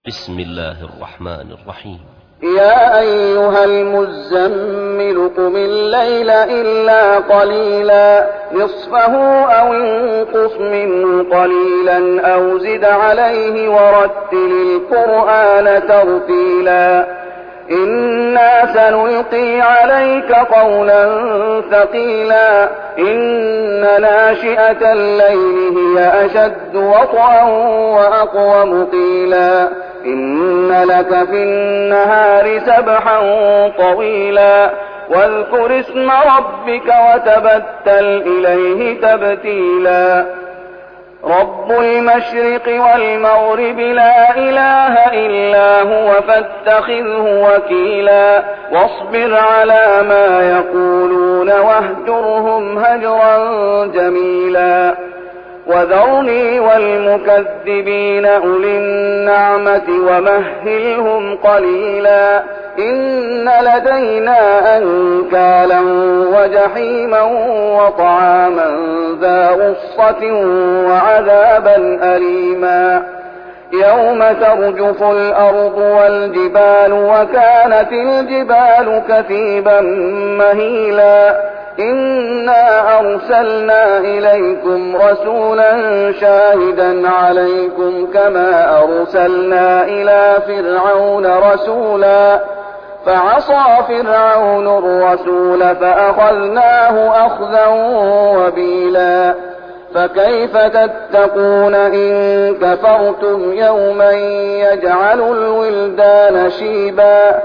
بسم الله الرحمن الرحيم. يا أيها المزمل قم الليل إلا قليلا نصفه أو انقص منه قليلا أو زد عليه ورتل القرآن ترتيلا إنا سنلقي عليك قولا ثقيلا إن ناشئة الليل هي أشد وطئا وأقوم قيلا إن لك في النهار سبحا طويلا واذكر اسم ربك وتبتل إليه تبتيلا رب المشرق والمغرب لا إله إلا هو فاتخذه وكيلا واصبر على ما يقولون واهجرهم هجرا جميلا وذرني والمكذبين أولي النعمة ومهلهم قليلا إن لدينا أنكالا وجحيما وطعاما ذا غصة وعذابا أليما يوم ترجف الأرض والجبال وكانت الجبال كثيبا مهيلا إنا أرسلنا إليكم رسولا شاهدا عليكم كما أرسلنا إلى فرعون رسولا فعصى فرعون الرسول فأخذناه أخذا وبيلا فكيف تتقون إن كفرتم يوما يجعل الولدان شيبا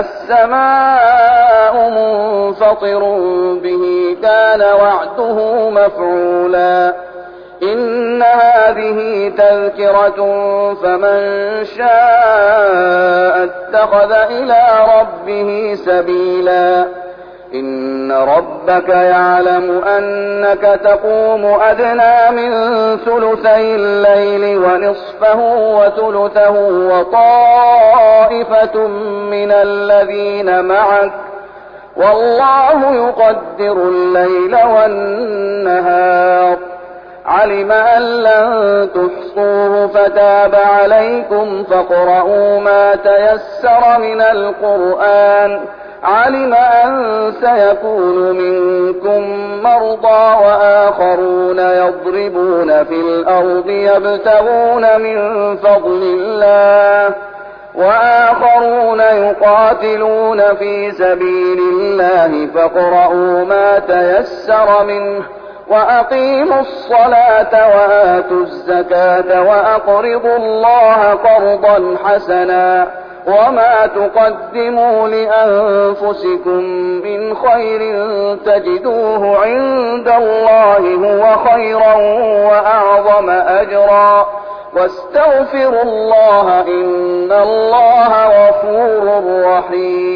السماء منفطر به كان وعده مفعولا إن هذه تذكرة فمن شاء اتخذ إلى ربه سبيلا إن ربك يعلم أنك تقوم أدنى من ثلثي الليل ونصفه وثلثه وطائفة من الذين معك والله يقدر الليل والنهار علم أن لن تحصوه فتاب عليكم فاقرؤوا ما تيسر من القرآن علم أن سيكون منكم مرضى وآخرون يضربون في الأرض يبتغون من فضل الله وآخرون يقاتلون في سبيل الله فاقرؤوا ما تيسر منه وأقيموا الصلاة وآتوا الزكاة وأقرضوا الله قرضا حسنا وما تقدموا لأنفسكم من خير تجدوه عند الله هو خيرا وأعظم أجرا واستغفروا الله إن الله غفور رحيم.